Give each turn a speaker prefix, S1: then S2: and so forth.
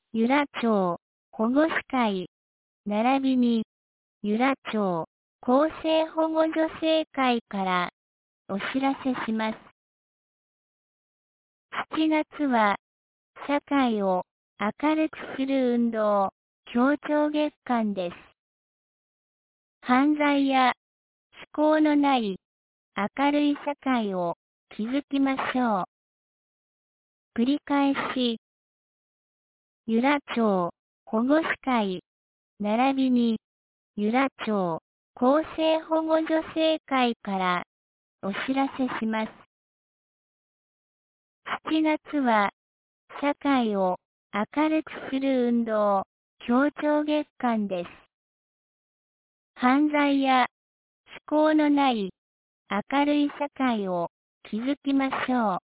S1: 由良町保護司会、並びに、由良町厚生保護助成会からお知らせします。7月は、社会を明るくする運動、協調月間です。犯罪や非行のない明るい社会を築きましょう。繰り返し、由良町保護司会、並びに、由良町厚生保護助成会からお知らせします。7月は、社会を明るくする運動、協調月間です。犯罪や非行のない明るい社会を築きましょう。